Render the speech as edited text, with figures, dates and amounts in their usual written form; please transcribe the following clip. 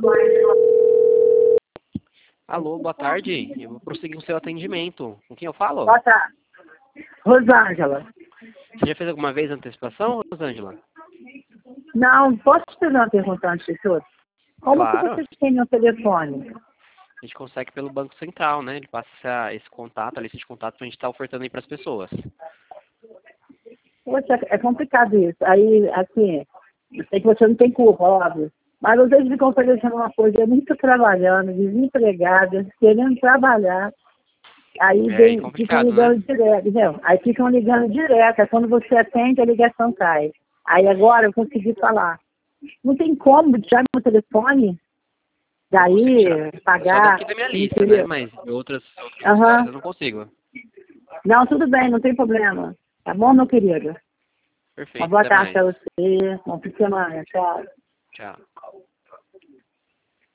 Alô, boa tarde. Eu vou prosseguir o seu atendimento. Com quem eu falo? Boa tarde. Rosângela. Você já fez alguma vez antecipação, Rosângela? Não, posso te fazer uma pergunta antes de tudo? Como que Claro. vocês têm meu telefone? A gente consegue pelo Banco Central, né? Ele passa esse contato, a lista de contatos pra gente estar ofertando aí pras pessoas. Poxa, é complicado isso. Aí, assim, eu sei que você não tem culpa, óbvio. Mas vocês ficam oferecendo uma coisa, eu muito trabalhando, desempregada, querendo trabalhar. Aí É ficam complicado, né? ligando direto, entendeu? Aí ficam ligando direto, aí quando você atende, a ligação cai. Aí agora eu consegui falar. Não tem como tirar meu telefone, Eu consigo tirar. daí É só pagar, daqui da minha lista, né? entendeu? Mas de outros lugares Aham. eu não consigo. Não, tudo bem, não tem problema. Tá bom, meu querido? Uma Perfeito, boa até tarde mais. pra você, bom fim de semana, tchau. Tchau.